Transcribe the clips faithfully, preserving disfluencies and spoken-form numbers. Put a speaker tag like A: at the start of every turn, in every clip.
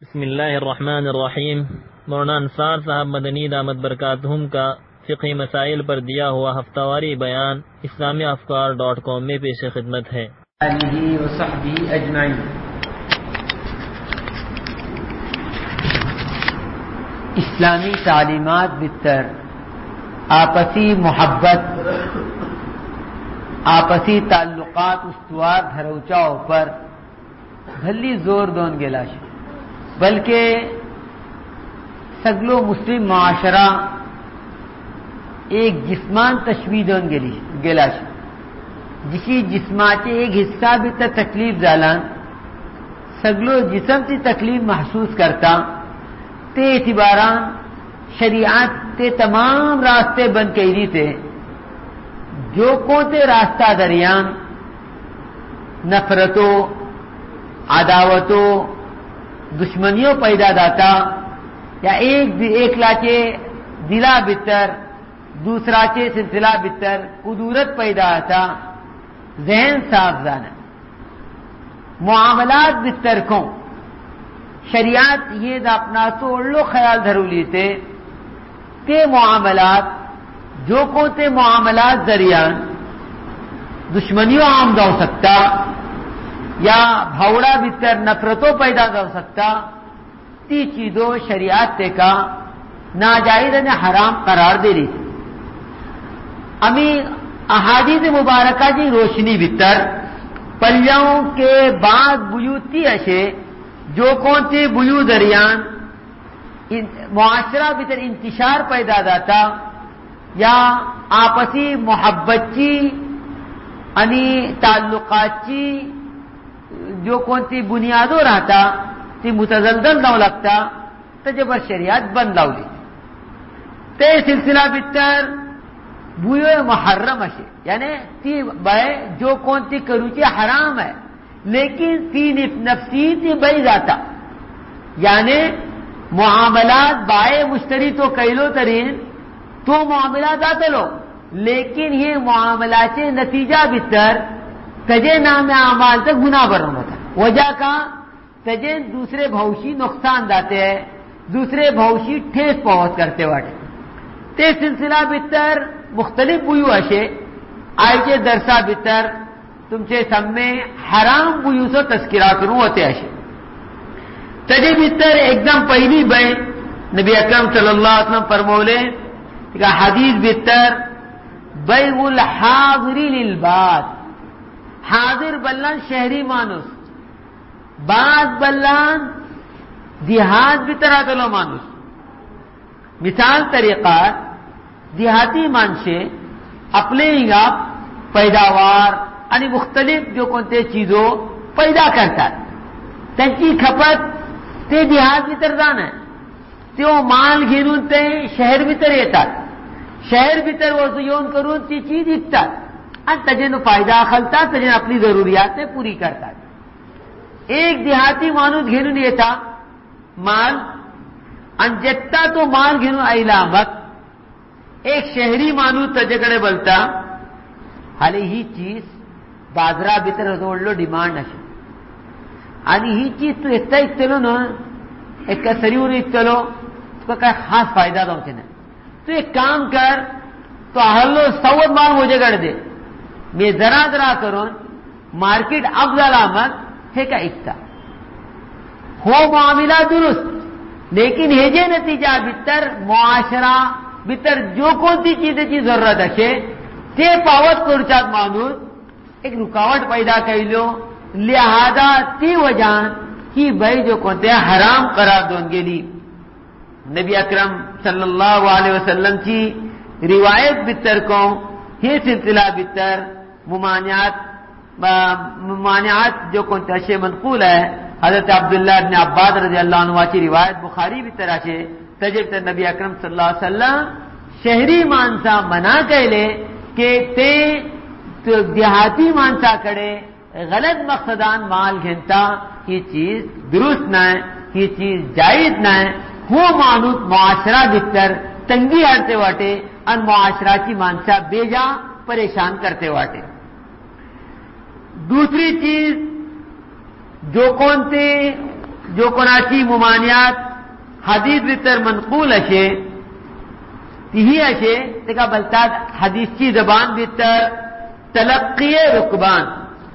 A: بسم اللہ الرحمن الرحیم۔ مولانا انصار صاحب مدنی دامت برکاتہم کا فقہی مسائل پر دیا ہوا ہفتہ واری بیان اسلامی افکار ڈاٹ کام میں پیش خدمت ہے۔
B: آلہ و صحبہ اجمعین۔ اسلامی تعلیمات بتر آپسی محبت، آپسی تعلقات استوار دھروچاؤ پر بھلی زور دون گلاش، بلکہ سگلو مسلم معاشرہ ایک جسمان تشوید دون گلاش، جسی جسماتے ایک حصہ بھی تا تکلیف دالان سگلو جسم تی تکلیف محسوس کرتا تے اعتباران شریعت تے تمام راستے بند کئی تے جو کوتے راستہ دریان نفرتوں، عداوتوں، دشمنیوں پیدا داتا یا ایک ایک لاچے دلا بتر دوسرا چے سلسلہ بتر قدورت پیدا آتا، ذہن صاف جانا معاملات بتر کو شریعت یہ دا اپنا تو لو خیال دھرو لیتے تے معاملات جو کو تے معاملات ذریعان دشمنیوں عام دا ہو سکتا یا بھاوڑا بتر نفرتوں پیدا دا ہو سکتا، تی چیزوں شریعت تے کا ناجائز نے حرام قرار دے لی۔ امی احادیث مبارکہ جی روشنی بتر پلیوں کے بعد بیوتی اشے جو کون تے بیو دریان معاشرہ بتر انتشار پیدا داتا یا آپسی محبت چی انی تعلقات چی جو کون تی بنیادوں رہتا تی متزلزل نہ لگتا تو جب شریعت بند لاؤ تے سلسلہ بتر بوئے محرم اشے، یعنی تی بے جو کون تی کروچی حرام ہے لیکن تی نفسی تی بے جاتا، یعنی معاملات بائے مشتری تو کئیلو ترین تو معاملات آتا لو لیکن یہ معاملات نتیجہ بتر تجے نام اعمال تک گناہ برہم ہوتا، وجہ کا تجے دوسرے بھوشی نقصان داتے ہیں، دوسرے بھوشی ٹھیس پہنچ کرتے واٹے تے سلسلہ بتر مختلف بویو اشے آئی چے درسا بتر تم چے سب میں حرام بویو سو تذکرہ کروں ہوتے اشے تجے بتر ایک دم پہلی بے نبی اکرم صلی اللہ علیہ وسلم فرمولے کہ حدیث بتر بیع الحاضری للباد، حاضر بلان شہری مانوس، بعد بلان دیہات بھی طرح دلو مانوس۔ مثال طریقہ دیہاتی مانشے اپنے ہی آپ پیداوار یعنی مختلف جو کونتے چیزوں پیدا کرتا ہے تنکی کھپت تے دیہات بھی تر جانا ہے تے وہ مال گھینون تے شہر بھی تر ایتا شہر بھی تر وہ زیون کرون تی چیز اکتا ان تجن فائدہ خلتا تجن اپنی ضروریات سے پوری کرتا ہے۔ ایک دیہاتی مانوس گھنو نہیں تھا مال انجتا تو مال گھنو علامت، ایک شہری مانوس تجکڑے بلتا حالی ہی چیز بازرہ بتر حضور لو ڈیمانڈ نشا آنی ہی چیز تو اتنا اکتلو نا ایک کا سریور اکتلو تو کا کہ خاص فائدہ دا ہوتے نا تو ایک کام کر تو احلو سوت مال مجھے گڑ دے میں ذرا ذرا کرون مارکیٹ افضل آمد ہے کا اکتا ہو معاملہ درست لیکن ہیجے نتیجہ بتر معاشرہ بتر جو کون سی چیزیں چیز ضرورت ہے تے پاوت کرچات مانوس ایک رکاوٹ پیدا کر لو لہذا تی وجہ کی بھائی جو کونتے حرام قرار دون گے لی۔ نبی اکرم صلی اللہ علیہ وسلم کی روایت بتر کو یہ سلسلہ بتر ممانعات ممانعات جو کونتے اشے منقول ہے حضرت عبداللہ ابن عباد رضی اللہ عنہ کی روایت بخاری بتر اشے تجب تر نبی اکرم صلی اللہ علیہ وسلم شہری مانسا منع کہلے کہ تے دیہاتی مانسا کڑے غلط مقصدان مال گھنتا یہ چیز درست نہ ہے، یہ چیز جائز نہ ہے، وہ مانوس معاشرہ بتر تنگی ہارتے واٹے ان معاشرہ کی مانسا بیجا پریشان کرتے واٹے۔ دوسری چیز جو کون تے جو کناچی ممانعات حدیث بتر منقول اشے تیہی اشے تکا بلتاد حدیث چی زبان بتر تلقی رکبان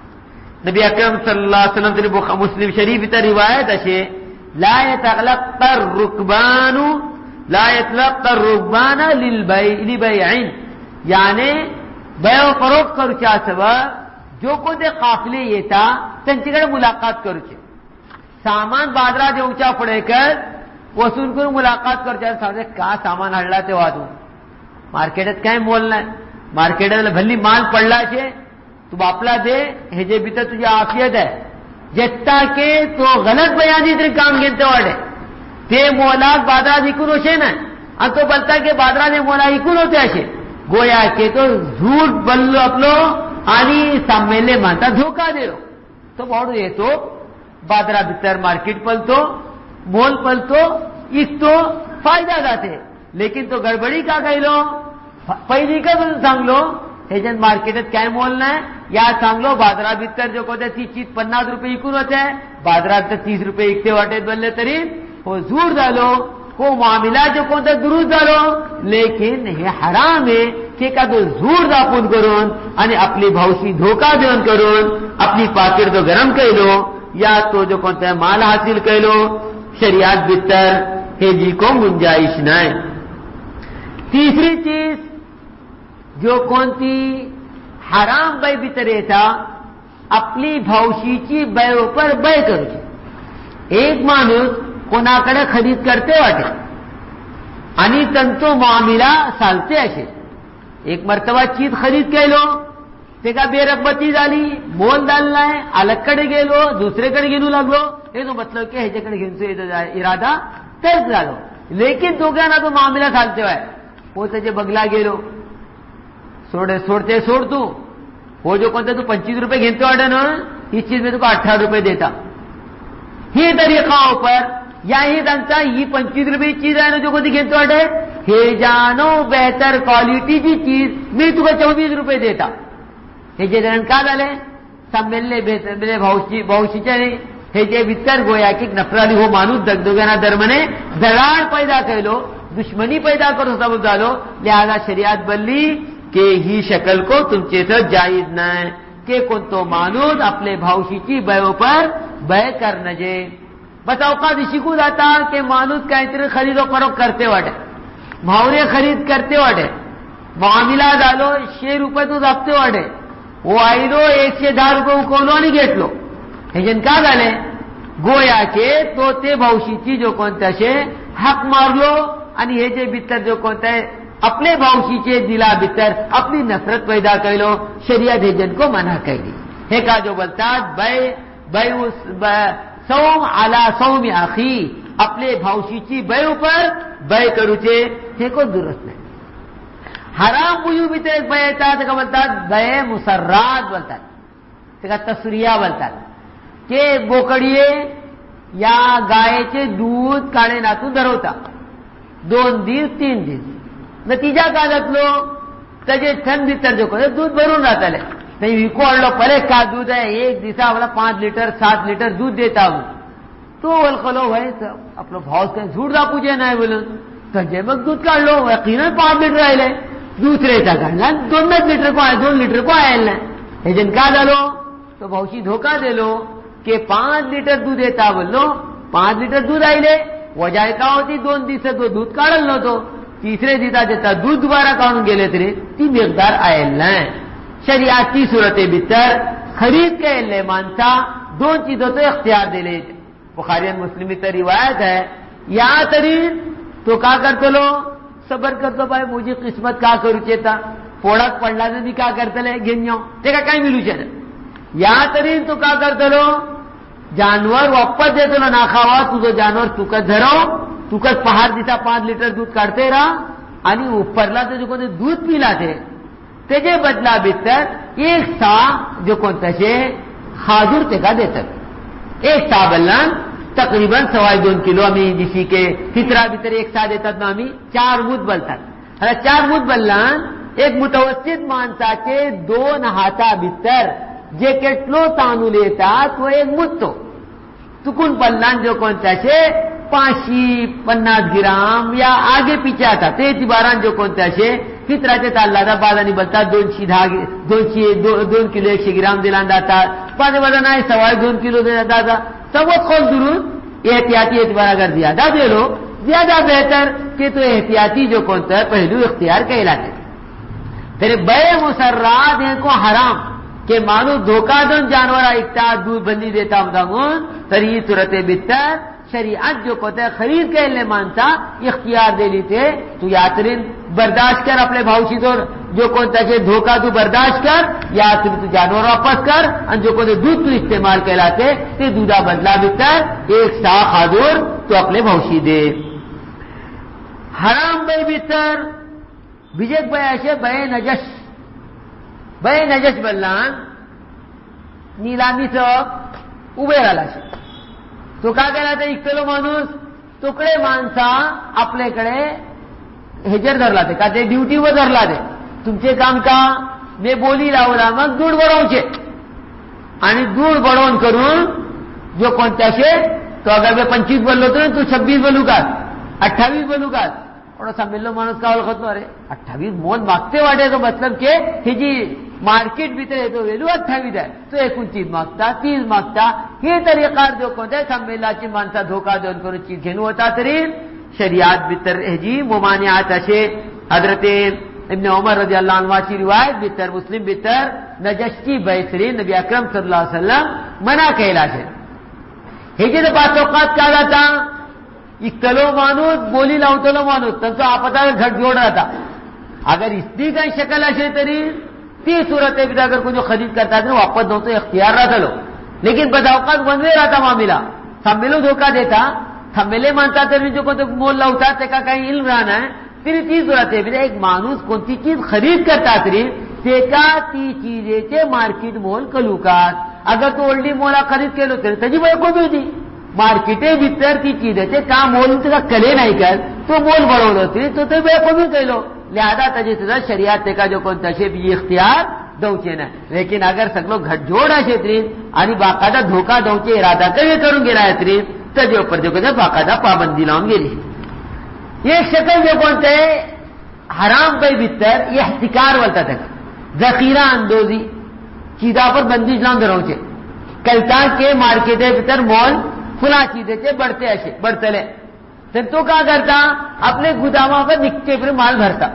B: نبی اکرم صلی اللہ علیہ وسلم تری مسلم شریف بتر روایت اشے لا يتلقى الركبان لا يتلقى الركبان للبيعين یعنی بیع و فروخت کرو چا سوا جو کو دے قافلے یہ تھا تنچگڑ ملاقات کرو چے سامان بادرہ دے اونچا پڑے کر وصول کرو ملاقات کرو چاہے سامنے کہا سامان ہڑلا تے وادو مارکیٹت کہیں مولنا ہے مارکیٹت بھلی مال پڑلا چھے تو باپلا دے ہجے بیتا تجھے آفیت ہے جتا کہ تو غلط بیانی تری کام گنتے واڑے تے مولاک بادرہ دیکھن ہوشے نا ان تو بلتا کہ بادرہ دے مولا ہی ہوتے ہیں گویا کہ تو جھوٹ بلو اپلو آنی سامنے مانتا دھوکہ دے رو تو بڑھو یہ تو بادرہ بتر مارکیٹ پل تو مول پل تو اس تو فائدہ داتے لیکن تو گڑبڑی کا کہی لو پہلی کا سانگ لو ایجن مارکیٹت کیا مولنا ہے یا سانگ لو بادرہ بتر جو کہتے تھی چیز پناس روپے ایکون ہوتا ہے بادرہ بتر تیس روپے ایکتے واٹے بلے ترین وہ زور ڈالو کو معاملہ جو کہتے درست ڈالو لیکن یہ حرام ہے کہ کا تو زور دا پون کرون یعنی اپنی بھوشی دھوکہ دیون کرون اپنی پاکٹ تو گرم کہہ لو یا تو جو کہتے ہیں مال حاصل کہہ لو شریعت بہتر ہے جی کو گنجائش نہ ہے. تیسری چیز جو کون تھی حرام بے بترے تھا اپنی بھوشیچی بے اوپر بے کرو چھے ایک مانوس کونا کڑے خرید کرتے واٹے انی تنتو معاملہ سالتے ایسے ایک مرتبہ چیز خرید کے لو دیکھا بے رغبتی ڈالی مول ڈالنا ہے الگ کڑے گے لو دوسرے کڑے گینو لگ لو یہ تو مطلب کہ ہے کڑے گین سے ارادہ ترک ڈالو لیکن تو کیا نا تو معاملہ سالتے ہوئے وہ تجھے بگلا گے لو سوڑے سوڑتے سوڑ تو وہ جو کونتے تو پچیس روپے گھنتے واڑے نا اس چیز میں تو کو اٹھارہ روپے دیتا یہ طریقہ اوپر یا یہ دنتا یہ پچیس روپے چیز ہے نا جو کو گھنتے واڑے ہے جانو بہتر کوالٹی کی چیز میں تو کو چوبیس روپے دیتا ہے جے درن کا ڈالے سب ملنے بہتر ملے بہوشی بہوشی چلے ہے جے بہتر گویا کہ نفرالی ہو مانوس دگ دوگنا درمنے دلال پیدا کر لو دشمنی پیدا کرو سب ڈالو لہذا شریعت بلی کہ ہی شکل کو تم چیتا جائز نہ ہے کہ کن تو مانود اپنے بھاوشی کی بیوں پر بے کر نجے بس اوقات اسی کو داتا کہ مانود کا اتنے خرید و فروخت کرتے واڑے بھاورے خرید کرتے واڑے معاملہ ڈالو چھ روپے تو دبتے واڑے وہ آئی لو ایک سے دار روپے کو لو نہیں گیٹ لو ایجن کا ڈالے گویا کہ تو تے بھاوشی کی جو کونتا سے حق مار لو انی ہے جے بتر جو کونتا ہے اپنے بھاوشی کے دلا بتر اپنی نفرت پیدا کر لو شریعت جن کو منع کر دی ہے کا جو بلتا بے بے سوم علی سوم اخی اپنے بھاوشی کی بے اوپر بے کرو چے ہے کو درست نہیں حرام بویو بتر ایک بے تا کا بلتا بے مسرات بلتا کا تسریہ بلتا کہ بوکڑیے یا گائے چے دودھ کاڑے نہ تو دروتا دون دیر تین دیر نتیجہ کا لگ لو تجھے ٹھن بھیتر جو کرے دودھ بھرون رہتا لے نہیں ویکو اڑ لو پلے کا دودھ ہے ایک دیسا والا پانچ لیٹر سات لیٹر دودھ دیتا ہوں تو ولخلو ہے اپنا بھاؤس کا جھوٹ دا پوچھے نہ ہے بولو تجھے مک دودھ کاڑ لو یقیناً پانچ لیٹر آئے لے دوسرے تا کاڑنا دو لیٹر کو آئے دو لیٹر کو آئے لے ایجن کا ڈالو تو بہوشی دھوکہ دے لو کہ پانچ لیٹر دودھ دیتا بولو پانچ لیٹر دودھ آئی لے وجہ کا ہوتی دون دی سے دو دودھ کاڑل لو تو تیسرے دیتا دیتا دودھ دوبارہ کون گے تیرے تین مقدار آئل لیں شریعتی صورت بہتر خرید کے لے مانتا دو چیزوں تو اختیار دے لے بخاری مسلم تر روایت ہے یا ترین تو کا کرتے لو صبر کرتے بھائی مجھے قسمت کا کرو چیتا پوڑک پڑھنا سے بھی کا کرتے لے گنجاؤں ٹھیکا کہیں ملو چاہتا یا ترین تو کا کرتے لو جانور واپس دے تو نہ کھاوا تو تو جانور تو کا دھرو تو کا پہاڑ دیتا پانچ لیٹر دودھ کاٹتے رہا آنی اوپر لاتے جو کہتے دودھ پی لاتے تجھے بدلا بہتر ایک سا جو کونتا سے خاجر تکا دیتا ایک سا بلان تقریباً سوائی دون کلو ہمیں جسی کے فطرہ بہتر ایک سا دیتا تو ہمیں چار مود بلتا ہے چار مود بلان ایک متوسط مانتا کے دو نہاتا بہتر جے کٹلو تانو لیتا تو ایک مود تو چکن پلان جو کون تاشے پانچی پناس گرام یا آگے پیچھے آتا تو اعتباران جو کون تاشے فطرت تعالی دا بعد نہیں بلتا دون چی دھاگے دون چی دون کلو ایک گرام دلان داتا بعد بعد نہ سوائے دون کلو دلان داتا سب خود درود احتیاطی اعتبار اگر زیادہ دے لو زیادہ بہتر کہ تو احتیاطی جو کون تا پہلو اختیار کہلاتے تیرے بے مسرات ہیں کو حرام کہ مانو دھوکہ دن جانور اکتا دودھ بندی دیتا ہوں تری صورت بہتر شریعت جو کہتا ہے خرید کے لئے مانتا اختیار دے لیتے تو یاترین برداشت کر اپنے بھاؤشی تو جو کہتا ہے دھوکہ تو برداشت کر یا تو جانور واپس کر ان جو کہتے دودھ تو استعمال کہلاتے تے دودھا بدلا بہتر ایک سا خادور تو اپنے بھاؤشی دے حرام بے بہتر بیجک بے ایسے بے نجش بے نجش بلان نیلامی سے اوبے رالا سے تو کہا کہلاتے ایک کلو مانوس ٹکڑے مانسا اپنے کڑے ہجر دھر لاتے کہتے ڈیوٹی وہ دھر لاتے تم سے کام کا میں بولی لاؤ مگ دور بڑھاؤں چھے آنی دور بڑھون کرون جو کونتا چھے تو اگر میں پنچیس بلو تو چھبیس بلو کا اٹھائیس بلو کا اور سب ملو مانوس کا ختم ہو رہے اٹھائیس مون مانگتے واٹے تو مطلب کہ ہجی مارکیٹ بھیتر تو ویلو اٹھائیس ہے تو ایک انچیس مانگتا تیس مانگتا یہ طریقہ جو کونتا ہے سب ملا چی مانسا دھوکہ دے ان کو چیز گھنو ہوتا ترین شریعت بہتر جی ممانعات اشے حضرت ابن عمر رضی اللہ عنہ کی روایت بہتر مسلم بہتر نجشی بیسرین نبی اکرم صلی اللہ علیہ وسلم منع کہلا ہے ہجی تو بات اوقات کہا جاتا اکلو مانوس بولی لاؤ تلو مانوس تب تو آپ پتا گھٹ جوڑ رہا تھا اگر اس دی کا شکل اشے ترین تیس صورت بھی اگر کوئی جو خرید کرتا تھا واپس دو تو اختیار رہا تھا لو لیکن بتا اوقات بنوے رہا تھا معاملہ سملو دھوکہ دیتا سملے مانتا تھا جو کو مول لاؤتا تے کا کہیں علم رہنا ہے پھر تیس صورت ہے ایک مانوس کون سی چیز خرید کرتا تری تے کا تی چیزیں چے مارکیٹ مول کلوکات اگر تو اولڈی مولا خرید کے لو تیرے تجیب کو بھی دی مارکیٹیں بھیتر کی چیزیں چے کا مول کا کلے نہیں کر تو مول بڑھو لو تری تو تے کو بھی کہہ لو لہذا تجھے شریعت تے کا جو کون تشے بھی اختیار دوچے نا لیکن اگر سب لوگ گھٹ جوڑا چھتری آنی باقاعدہ دھوکہ دوچے ارادہ کر کروں گے رایتری تجھے اوپر جو کہتے باقاعدہ پابندی لاؤں گے یہ شکل جو کونتے حرام بے بہتر یہ احتکار والتا تھا ذخیرہ اندوزی چیزا پر بندیش لاؤں دے رہوں چھے کلتا کے مارکیٹے بہتر مول فلا چیزیں چھے بڑھتے ایسے بڑھتے لے پھر تو کہا کرتا اپنے گوداموں پر نکتے پر مال بھرتا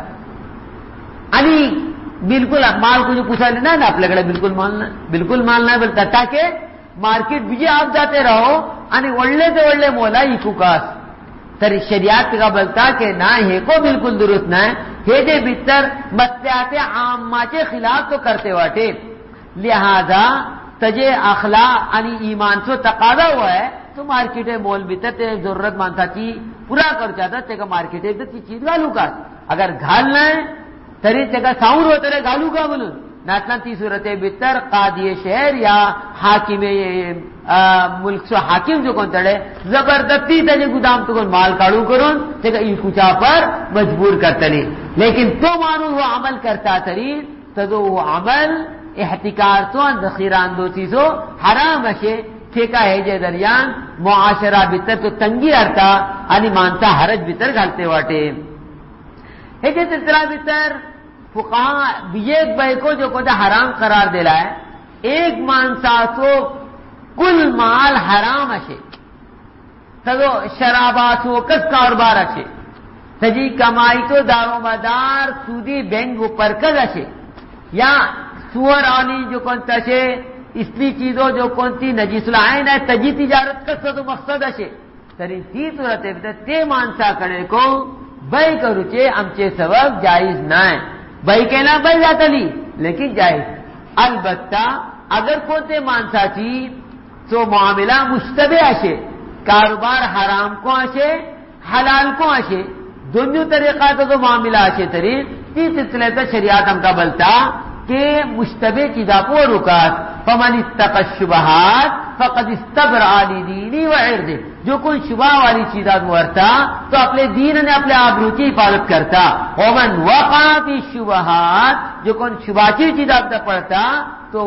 B: انی بالکل مال کو جو پوچھا لینا ہے نا اپنے کڑے بالکل مال نہ بالکل مال نہ بلتا تاکہ مارکیٹ بھی آپ جاتے رہو انی وڑلے سے وڑلے مولا ہی کاس تر شریعت کا بلتا کہ نہ ہے کو بالکل درست نہ ہے ہے دے بہتر مستیات عامہ کے خلاف تو کرتے واٹے لہذا تجھے اخلاق انی ایمان سے تقاضا ہوا ہے تو مارکیٹ مول بہتر تیرے ضرورت مانتا چی پورا کر چاہتا تے کا مارکیٹ ہے تی چیز گالو کا اگر گھالنا ہے تری تے کا ساؤنڈ ہوتا رہے گالو کا بولو ناتنا تی صورت بہتر قاضی شہر یا حاکم ملک سے حاکم جو کون تڑے زبردستی تجھے گودام تو کون مال کاڑو کرون تے کا ای کچا پر مجبور کرتا نہیں لیکن تو مانو وہ عمل کرتا تری تو وہ عمل احتکار تو ذخیرہ اندوزی سو حرام ہے ٹھیکہ ہے جے دریان معاشرہ بہتر تو تنگی ارتا انی مانتا حرج بہتر گھالتے واٹے ہے جے تطرہ بہتر فقہاں بیک بے کو جو کہتا حرام قرار دیلا ہے ایک مانسا سو کل مال حرام اشے تدو شرابہ سو کس کاروبار اشے تجی کمائی تو دارو مدار سودی بینک پرکز اشے یا سور آنی جو کونتا اشے اس لی چیزوں جو کونتی نجیس العین ہے تجی تجارت کس تو مقصد اشے تری تی صورت ہے تے مانسا کڑے کو بے کروچے امچے سبب جائز نہ ہے بھائی کہنا بھائی جاتا لی لیکن جائز البتہ اگر کوتے مانسا چی تو معاملہ مشتبہ اشے کاروبار حرام کو اشے حلال کو اشے دونوں طریقہ تو معاملہ اشے تری تی سلسلے تا شریعت ہم کا بلتا کہ مشتبہ چیزا کو رکات فمن اتقى الشبہات فقد استبرأ لدینی و عرضه جو کوئی شبہ والی چیزات مورتا تو اپنے دین نے اپنے آبرو کی حفاظت کرتا ومن وقع فی الشبہات جو کوئی شبہ کی چیزات پڑھتا تو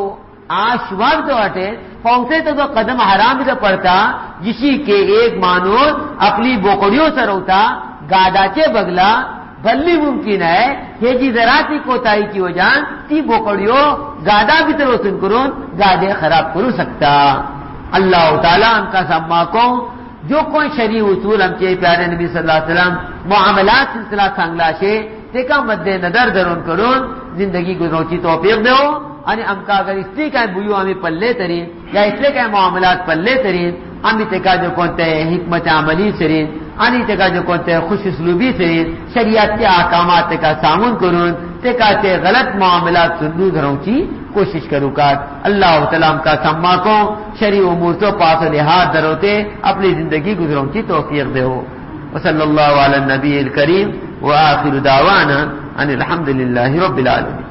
B: آش وقت اٹھے پہنچے تو تو قدم حرام تو پڑتا جسی کے ایک مانوس اپنی بوکڑیوں سے روتا گاڈا کے بگلا بھلی ممکن ہے یہ جی ذراتی کوتاہی کی وجہ تی بوکڑیوں گاڈا بھی تو روشن کرون گاڈے خراب کرو سکتا. اللہ تعالیٰ ہم کا سما کو جو کوئی شرعی اصول ہم کے پیارے نبی صلی اللہ علیہ وسلم معاملات سلسلہ سانگلا سے دیکھا مد نظر درون کرون زندگی گزروچی توفیق دو. یعنی ہم کا اگر اس لیے کہ بویو ہمیں پلے ترین یا اس لیے کہ معاملات پلے ترین ہم تکا جو کونتے حکمت عملی سرین انی تکا جو کونتے خوش اسلوبی سرین شریعت کے احکامات کا سامون کرون تکا تے غلط معاملات سندو دھروچی کوشش کرو کات. اللہ تعالیٰ ہم کا سما کو شرعی امور تو پاس و لحاظ دروتے اپنی زندگی گزروچی توفیق دے ہو. وصلی اللہ علی النبی الکریم وآخر دعوانا ان الحمد للہ رب العالمین.